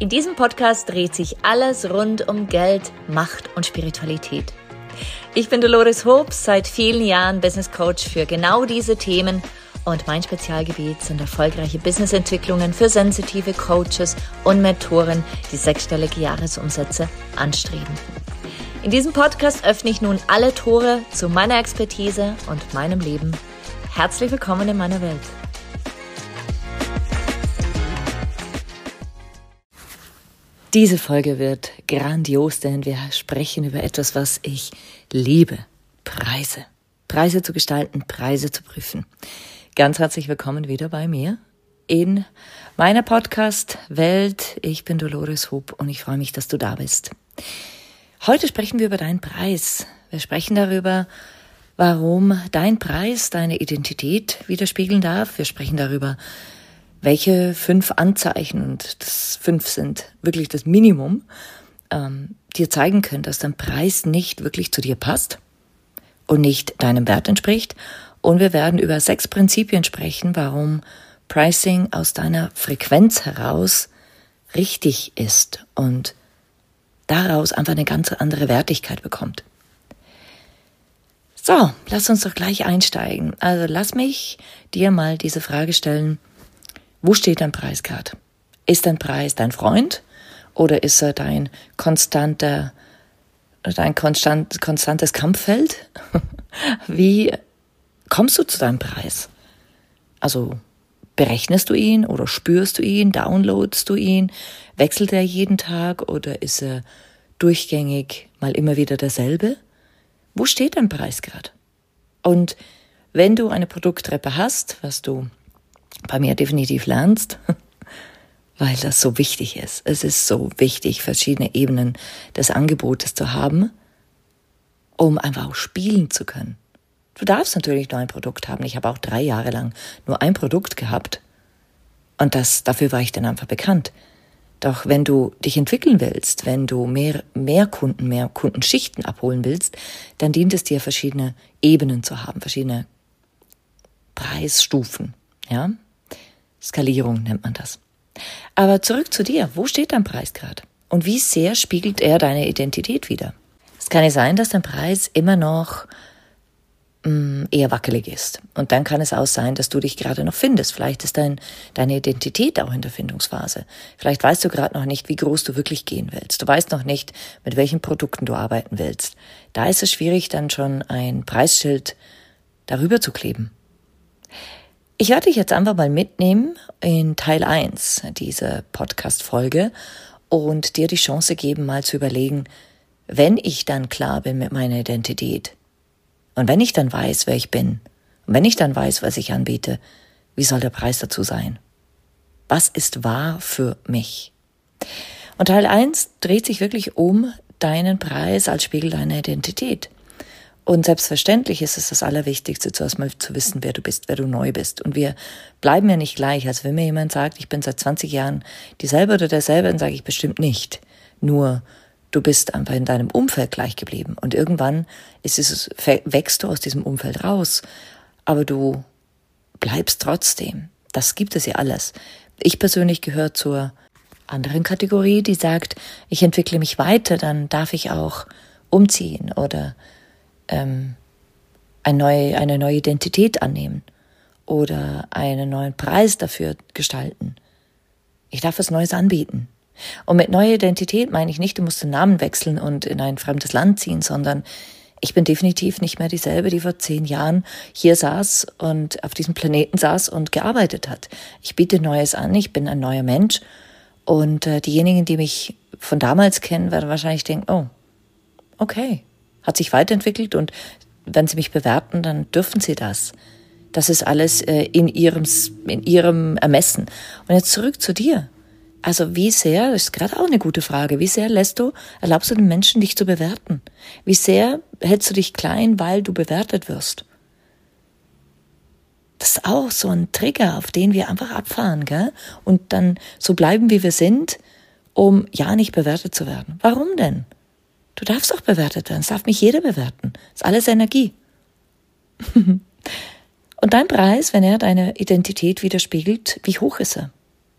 In diesem Podcast dreht sich alles rund um Geld, Macht und Spiritualität. Ich bin Dolores Hobbs, seit vielen Jahren Business Coach für genau diese Themen und mein Spezialgebiet sind erfolgreiche Businessentwicklungen für sensitive Coaches und Mentoren, die sechsstellige Jahresumsätze anstreben. In diesem Podcast öffne ich nun alle Tore zu meiner Expertise und meinem Leben. Herzlich willkommen in meiner Welt. Diese Folge wird grandios, denn wir sprechen über etwas, was ich liebe. Preise. Preise zu gestalten, Preise zu prüfen. Ganz herzlich willkommen wieder bei mir in meiner Podcast-Welt. Ich bin Dolores Hobbs und ich freue mich, dass du da bist. Heute sprechen wir über deinen Preis. Wir sprechen darüber, warum dein Preis deine Identität widerspiegeln darf. Wir sprechen darüber, welche 5 Anzeichen, und das 5 sind wirklich das Minimum, dir zeigen können, dass dein Preis nicht wirklich zu dir passt und nicht deinem Wert entspricht. Und wir werden über 6 Prinzipien sprechen, warum Pricing aus deiner Frequenz heraus richtig ist und daraus einfach eine ganz andere Wertigkeit bekommt. So, lass uns doch gleich einsteigen. Also lass mich dir mal diese Frage stellen: Wo steht dein Preis gerade? Ist dein Preis dein Freund oder ist er dein konstantes Kampffeld? Wie kommst du zu deinem Preis? Also berechnest du ihn oder spürst du ihn, downloadst du ihn? Wechselt er jeden Tag oder ist er durchgängig mal immer wieder derselbe? Wo steht dein Preis gerade? Und wenn du eine Produkttreppe hast, was du bei mir definitiv lernst, weil das so wichtig ist. Es ist so wichtig, verschiedene Ebenen des Angebotes zu haben, um einfach auch spielen zu können. Du darfst natürlich nur ein Produkt haben. Ich habe auch 3 Jahre lang nur ein Produkt gehabt und dafür war ich dann einfach bekannt. Doch wenn du dich entwickeln willst, wenn du mehr Kundenschichten abholen willst, dann dient es dir, verschiedene Ebenen zu haben, verschiedene Preisstufen. Ja? Skalierung nennt man das. Aber zurück zu dir. Wo steht dein Preis gerade? Und wie sehr spiegelt er deine Identität wider? Es kann ja sein, dass dein Preis immer noch eher wackelig ist. Und dann kann es auch sein, dass du dich gerade noch findest. Vielleicht ist deine Identität auch in der Findungsphase. Vielleicht weißt du gerade noch nicht, wie groß du wirklich gehen willst. Du weißt noch nicht, mit welchen Produkten du arbeiten willst. Da ist es schwierig, dann schon ein Preisschild darüber zu kleben. Ich werde dich jetzt einfach mal mitnehmen in Teil 1 dieser Podcast-Folge und dir die Chance geben, mal zu überlegen, wenn ich dann klar bin mit meiner Identität und wenn ich dann weiß, wer ich bin und wenn ich dann weiß, was ich anbiete, wie soll der Preis dazu sein? Was ist wahr für mich? Und Teil 1 dreht sich wirklich um deinen Preis als Spiegel deiner Identität. Und selbstverständlich ist es das Allerwichtigste, zuerst mal zu wissen, wer du bist, wer du neu bist. Und wir bleiben ja nicht gleich. Also wenn mir jemand sagt, ich bin seit 20 Jahren dieselbe oder derselbe, dann sage ich bestimmt nicht. Nur du bist einfach in deinem Umfeld gleich geblieben. Und irgendwann wächst du aus diesem Umfeld raus. Aber du bleibst trotzdem. Das gibt es ja alles. Ich persönlich gehöre zur anderen Kategorie, die sagt, ich entwickle mich weiter, dann darf ich auch umziehen oder eine neue Identität annehmen oder einen neuen Preis dafür gestalten. Ich darf was Neues anbieten. Und mit neuer Identität meine ich nicht, du musst den Namen wechseln und in ein fremdes Land ziehen, sondern ich bin definitiv nicht mehr dieselbe, die vor 10 Jahren hier saß und auf diesem Planeten saß und gearbeitet hat. Ich biete Neues an, ich bin ein neuer Mensch und diejenigen, die mich von damals kennen, werden wahrscheinlich denken, oh, okay, hat sich weiterentwickelt und wenn sie mich bewerten, dann dürfen sie das. Das ist alles in ihrem Ermessen. Und jetzt zurück zu dir. Also wie sehr, das ist gerade auch eine gute Frage, wie sehr erlaubst du den Menschen, dich zu bewerten? Wie sehr hältst du dich klein, weil du bewertet wirst? Das ist auch so ein Trigger, auf den wir einfach abfahren, gell? Und dann so bleiben, wie wir sind, um ja nicht bewertet zu werden. Warum denn? Du darfst auch bewertet werden. Es darf mich jeder bewerten. Das ist alles Energie. Und dein Preis, wenn er deine Identität widerspiegelt, wie hoch ist er?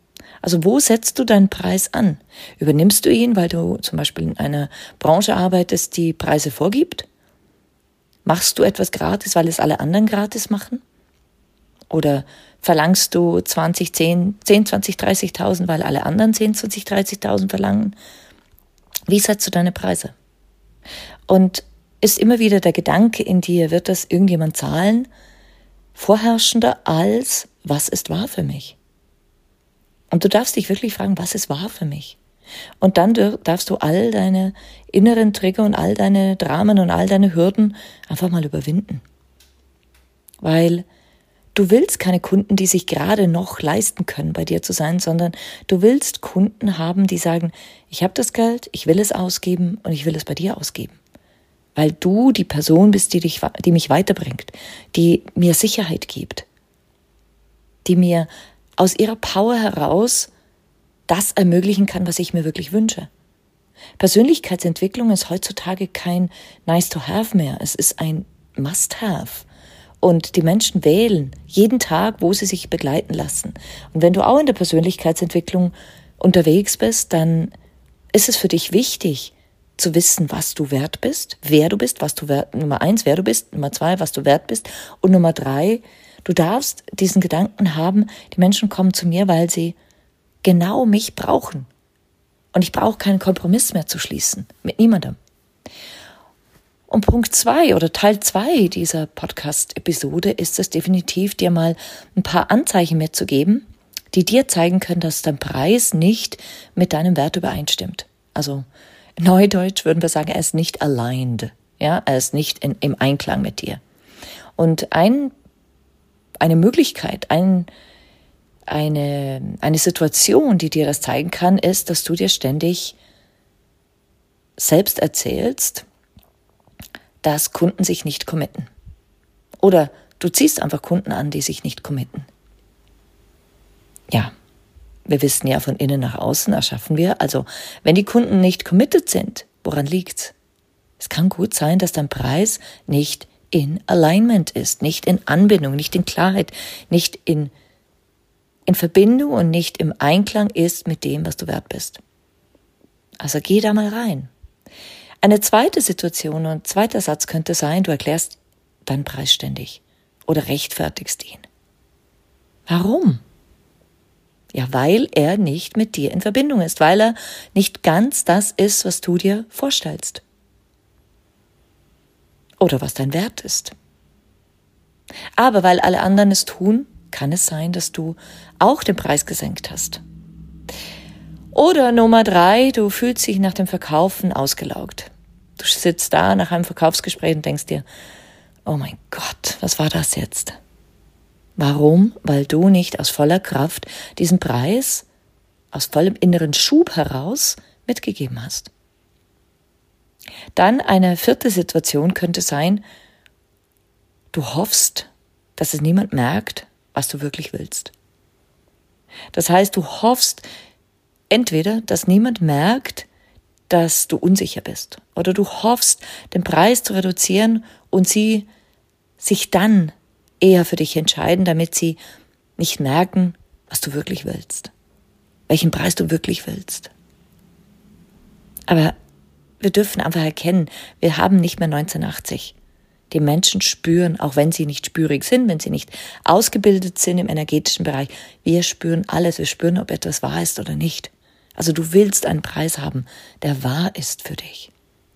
Also wo setzt du deinen Preis an? Übernimmst du ihn, weil du zum Beispiel in einer Branche arbeitest, die Preise vorgibt? Machst du etwas gratis, weil es alle anderen gratis machen? Oder verlangst du 20, 10, 20, 30.000, weil alle anderen 10, 20, 30.000 verlangen? Wie setzt du deine Preise? Und ist immer wieder der Gedanke in dir, wird das irgendjemand zahlen, vorherrschender als, was ist wahr für mich? Und du darfst dich wirklich fragen, was ist wahr für mich? Und dann darfst du all deine inneren Trigger und all deine Dramen und all deine Hürden einfach mal überwinden. Weil du willst keine Kunden, die sich gerade noch leisten können, bei dir zu sein, sondern du willst Kunden haben, die sagen, ich habe das Geld, ich will es ausgeben und ich will es bei dir ausgeben. Weil du die Person bist, die mich weiterbringt, die mir Sicherheit gibt, die mir aus ihrer Power heraus das ermöglichen kann, was ich mir wirklich wünsche. Persönlichkeitsentwicklung ist heutzutage kein Nice-to-have mehr, es ist ein Must-have. Und die Menschen wählen jeden Tag, wo sie sich begleiten lassen. Und wenn du auch in der Persönlichkeitsentwicklung unterwegs bist, dann ist es für dich wichtig, zu wissen, was du wert bist, wer du bist, Nummer 1, wer du bist, Nummer 2, was du wert bist und Nummer 3, du darfst diesen Gedanken haben, die Menschen kommen zu mir, weil sie genau mich brauchen. Und ich brauche keinen Kompromiss mehr zu schließen, mit niemandem. Und Punkt 2 oder Teil 2 dieser Podcast-Episode ist es definitiv, dir mal ein paar Anzeichen mitzugeben, die dir zeigen können, dass dein Preis nicht mit deinem Wert übereinstimmt. Also Neudeutsch würden wir sagen, er ist nicht aligned, ja, er ist nicht im Einklang mit dir. Und eine Möglichkeit, eine Situation, die dir das zeigen kann, ist, dass du dir ständig selbst erzählst, dass Kunden sich nicht committen. Oder du ziehst einfach Kunden an, die sich nicht committen. Ja, wir wissen ja, von innen nach außen erschaffen wir. Also, wenn die Kunden nicht committed sind, woran liegt's? Es kann gut sein, dass dein Preis nicht in Alignment ist, nicht in Anbindung, nicht in Klarheit, nicht in Verbindung und nicht im Einklang ist mit dem, was du wert bist. Also geh da mal rein. Eine zweite Situation und zweiter Satz könnte sein, du erklärst deinen Preis ständig oder rechtfertigst ihn. Warum? Ja, weil er nicht mit dir in Verbindung ist, weil er nicht ganz das ist, was du dir vorstellst. Oder was dein Wert ist. Aber weil alle anderen es tun, kann es sein, dass du auch den Preis gesenkt hast. Oder Nummer 3, du fühlst dich nach dem Verkaufen ausgelaugt. Du sitzt da nach einem Verkaufsgespräch und denkst dir, oh mein Gott, was war das jetzt? Warum? Weil du nicht aus voller Kraft diesen Preis aus vollem inneren Schub heraus mitgegeben hast. Dann eine vierte Situation könnte sein, du hoffst, dass es niemand merkt, was du wirklich willst. Das heißt, du hoffst entweder, dass niemand merkt, dass du unsicher bist, oder du hoffst, den Preis zu reduzieren und sie sich dann eher für dich entscheiden, damit sie nicht merken, was du wirklich willst, welchen Preis du wirklich willst. Aber wir dürfen einfach erkennen, wir haben nicht mehr 1980. Die Menschen spüren, auch wenn sie nicht spürig sind, wenn sie nicht ausgebildet sind im energetischen Bereich, wir spüren alles, wir spüren, ob etwas wahr ist oder nicht. Also du willst einen Preis haben, der wahr ist für dich.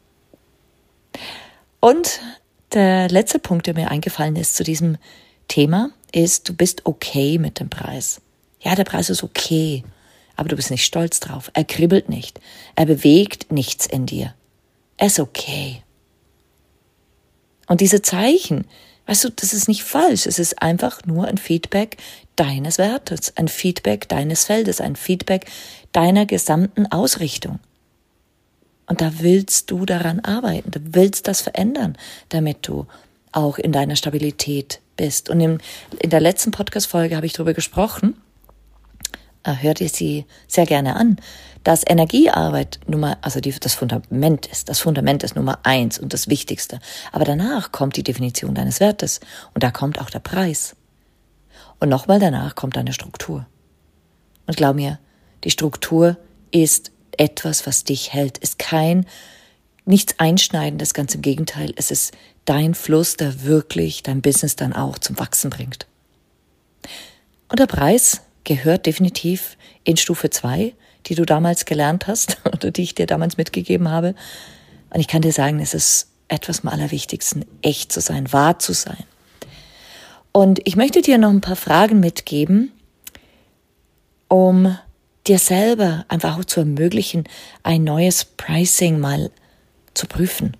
Und der letzte Punkt, der mir eingefallen ist zu diesem Thema, ist, du bist okay mit dem Preis. Ja, der Preis ist okay, aber du bist nicht stolz drauf. Er kribbelt nicht. Er bewegt nichts in dir. Er ist okay. Und diese Zeichen, weißt du, das ist nicht falsch. Es ist einfach nur ein Feedback deines Wertes, ein Feedback deines Feldes, ein Feedback deiner gesamten Ausrichtung. Und da willst du daran arbeiten, du willst das verändern, damit du auch in deiner Stabilität bist. Und in der letzten Podcast-Folge habe ich darüber gesprochen, hör dir sie sehr gerne an, dass Energiearbeit das Fundament ist. Das Fundament ist Nummer 1 und das Wichtigste. Aber danach kommt die Definition deines Wertes und da kommt auch der Preis. Und nochmal danach kommt deine Struktur. Und glaub mir, Die Struktur ist etwas, was dich hält, ist nichts Einschneidendes, ganz im Gegenteil. Es ist dein Fluss, der wirklich dein Business dann auch zum Wachsen bringt. Und der Preis gehört definitiv in Stufe 2, die du damals gelernt hast oder die ich dir damals mitgegeben habe. Und ich kann dir sagen, es ist etwas am allerwichtigsten, echt zu sein, wahr zu sein. Und ich möchte dir noch ein paar Fragen mitgeben, um dir selber einfach auch zu ermöglichen, ein neues Pricing mal zu prüfen.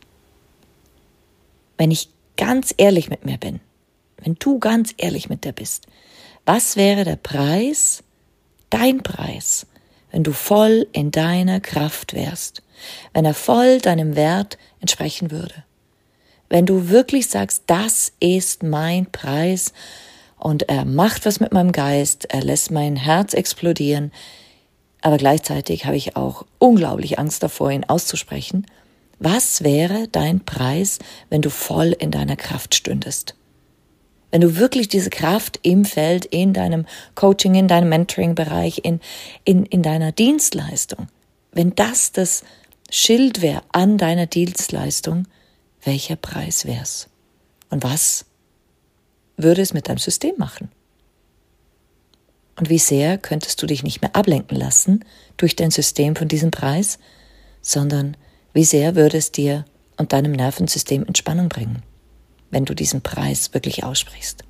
Wenn ich ganz ehrlich mit mir bin, wenn du ganz ehrlich mit dir bist, was wäre der Preis, dein Preis, wenn du voll in deiner Kraft wärst, wenn er voll deinem Wert entsprechen würde? Wenn du wirklich sagst, das ist mein Preis und er macht was mit meinem Geist, er lässt mein Herz explodieren, aber gleichzeitig habe ich auch unglaublich Angst davor, ihn auszusprechen. Was wäre dein Preis, wenn du voll in deiner Kraft stündest? Wenn du wirklich diese Kraft im Feld, in deinem Coaching, in deinem Mentoring-Bereich, in deiner Dienstleistung, wenn das Schild wäre an deiner Dienstleistung, welcher Preis wär's? Und was würde es mit deinem System machen? Und wie sehr könntest du dich nicht mehr ablenken lassen durch dein System von diesem Preis, sondern wie sehr würde es dir und deinem Nervensystem Entspannung bringen, wenn du diesen Preis wirklich aussprichst?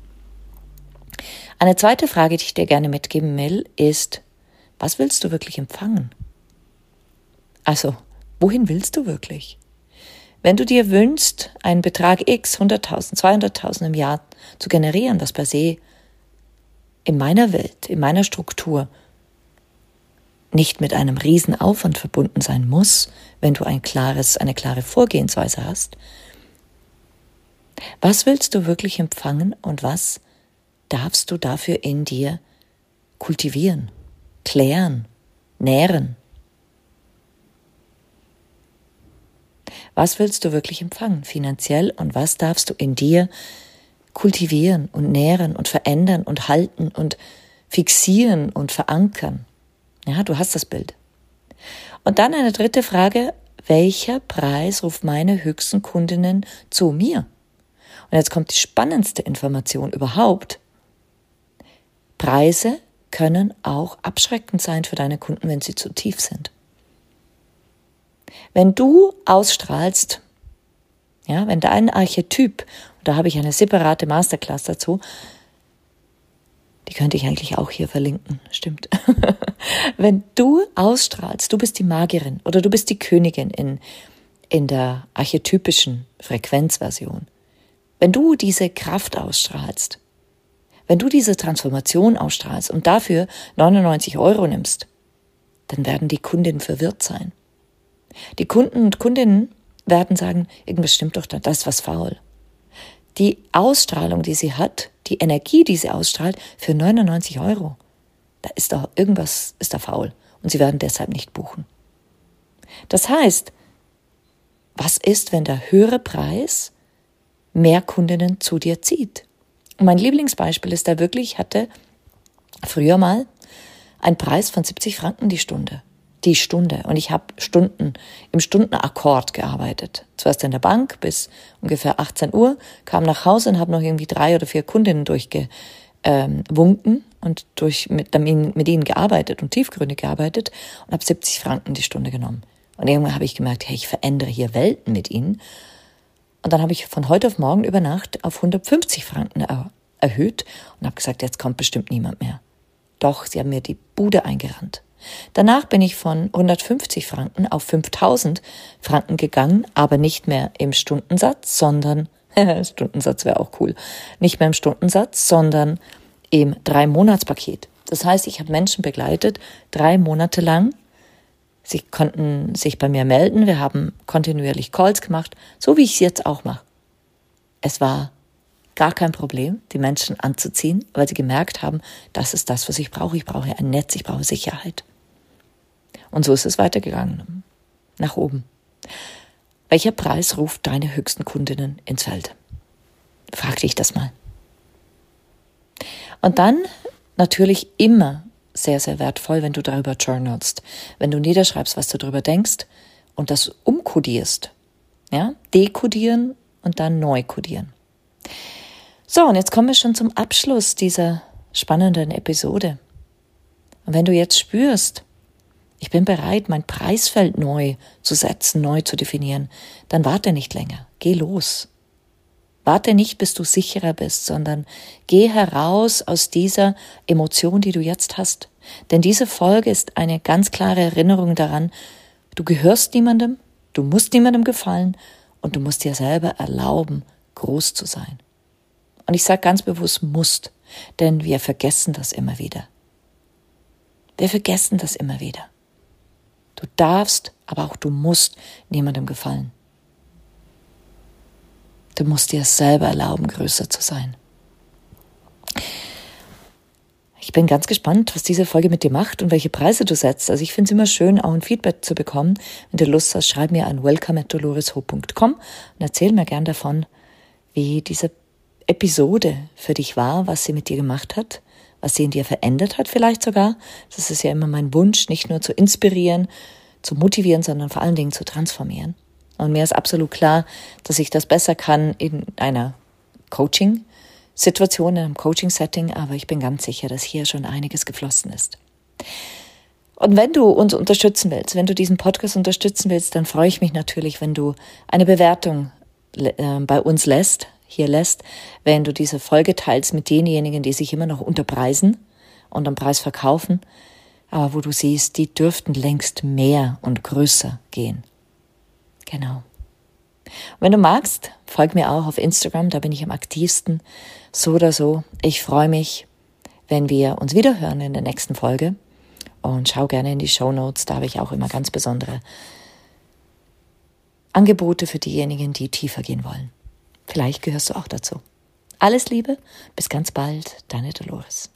Eine zweite Frage, die ich dir gerne mitgeben will, ist, was willst du wirklich empfangen? Also, wohin willst du wirklich? Wenn du dir wünschst, einen Betrag X, 100.000, 200.000 im Jahr zu generieren, was per se in meiner Welt, in meiner Struktur nicht mit einem riesen Aufwand verbunden sein muss, wenn du eine klare Vorgehensweise hast, was willst du wirklich empfangen und was darfst du dafür in dir kultivieren, klären, nähren? Was willst du wirklich empfangen, finanziell, und was darfst du in dir kultivieren und nähren und verändern und halten und fixieren und verankern? Ja, du hast das Bild. Und dann eine dritte Frage, welcher Preis ruft meine höchsten Kundinnen zu mir? Und jetzt kommt die spannendste Information überhaupt. Preise können auch abschreckend sein für deine Kunden, wenn sie zu tief sind. Wenn du ausstrahlst, ja, wenn dein Archetyp, und da habe ich eine separate Masterclass dazu, die könnte ich eigentlich auch hier verlinken, stimmt. Wenn du ausstrahlst, du bist die Magierin oder du bist die Königin in der archetypischen Frequenzversion. Wenn du diese Kraft ausstrahlst, wenn du diese Transformation ausstrahlst und dafür 99 € nimmst, dann werden die Kundinnen verwirrt sein. Die Kunden und Kundinnen werden sagen, irgendwas stimmt doch da, das ist was faul. Die Ausstrahlung, die sie hat, die Energie, die sie ausstrahlt, für 99 €, da ist doch irgendwas ist da faul und sie werden deshalb nicht buchen. Das heißt, was ist, wenn der höhere Preis mehr Kundinnen zu dir zieht? Und mein Lieblingsbeispiel ist, da wirklich hatte früher mal einen Preis von 70 Franken die Stunde. Und ich habe im Stundenakkord gearbeitet. Zuerst in der Bank bis ungefähr 18 Uhr, kam nach Hause und habe noch irgendwie 3 oder 4 Kundinnen durchgewunken und mit ihnen gearbeitet und tiefgründig gearbeitet und habe 70 Franken die Stunde genommen. Und irgendwann habe ich gemerkt, hey, ich verändere hier Welten mit ihnen. Und dann habe ich von heute auf morgen über Nacht auf 150 Franken erhöht und habe gesagt, jetzt kommt bestimmt niemand mehr. Doch, sie haben mir die Bude eingerannt. Danach bin ich von 150 Franken auf 5.000 Franken gegangen, aber nicht mehr im Stundensatz, sondern, Stundensatz wäre auch cool, nicht mehr im Stundensatz, sondern im 3-Monats-Paket. Das heißt, ich habe Menschen begleitet, 3 Monate lang. Sie konnten sich bei mir melden, wir haben kontinuierlich Calls gemacht, so wie ich es jetzt auch mache. Es war gar kein Problem, die Menschen anzuziehen, weil sie gemerkt haben, das ist das, was ich brauche. Ich brauche ein Netz, ich brauche Sicherheit. Und so ist es weitergegangen, nach oben. Welcher Preis ruft deine höchsten Kundinnen ins Feld? Frag dich das mal. Und dann natürlich immer sehr, sehr wertvoll, wenn du darüber journalst, wenn du niederschreibst, was du darüber denkst und das umkodierst. Ja? Dekodieren und dann neu kodieren. So, und jetzt kommen wir schon zum Abschluss dieser spannenden Episode. Und wenn du jetzt spürst, ich bin bereit, mein Preisfeld neu zu setzen, neu zu definieren, dann warte nicht länger, geh los. Warte nicht, bis du sicherer bist, sondern geh heraus aus dieser Emotion, die du jetzt hast. Denn diese Folge ist eine ganz klare Erinnerung daran, du gehörst niemandem, du musst niemandem gefallen und du musst dir selber erlauben, groß zu sein. Und ich sage ganz bewusst musst, denn wir vergessen das immer wieder. Wir vergessen das immer wieder. Du darfst, aber auch du musst niemandem gefallen. Du musst dir selber erlauben, größer zu sein. Ich bin ganz gespannt, was diese Folge mit dir macht und welche Preise du setzt. Also ich finde es immer schön, auch ein Feedback zu bekommen. Wenn du Lust hast, schreib mir an welcome@doloresho.com und erzähl mir gern davon, wie diese Episode für dich war, was sie mit dir gemacht hat, was sie in dir verändert hat vielleicht sogar. Das ist ja immer mein Wunsch, nicht nur zu inspirieren, zu motivieren, sondern vor allen Dingen zu transformieren. Und mir ist absolut klar, dass ich das besser kann in einer Coaching-Situation, in einem Coaching-Setting, aber ich bin ganz sicher, dass hier schon einiges geflossen ist. Und wenn du uns unterstützen willst, wenn du diesen Podcast unterstützen willst, dann freue ich mich natürlich, wenn du eine Bewertung bei uns lässt, wenn du diese Folge teilst mit denjenigen, die sich immer noch unterpreisen und am Preis verkaufen, aber wo du siehst, die dürften längst mehr und größer gehen. Genau. Und wenn du magst, folg mir auch auf Instagram, da bin ich am aktivsten, so oder so. Ich freue mich, wenn wir uns wiederhören in der nächsten Folge und schau gerne in die Shownotes, da habe ich auch immer ganz besondere Angebote für diejenigen, die tiefer gehen wollen. Vielleicht gehörst du auch dazu. Alles Liebe, bis ganz bald, deine Dolores.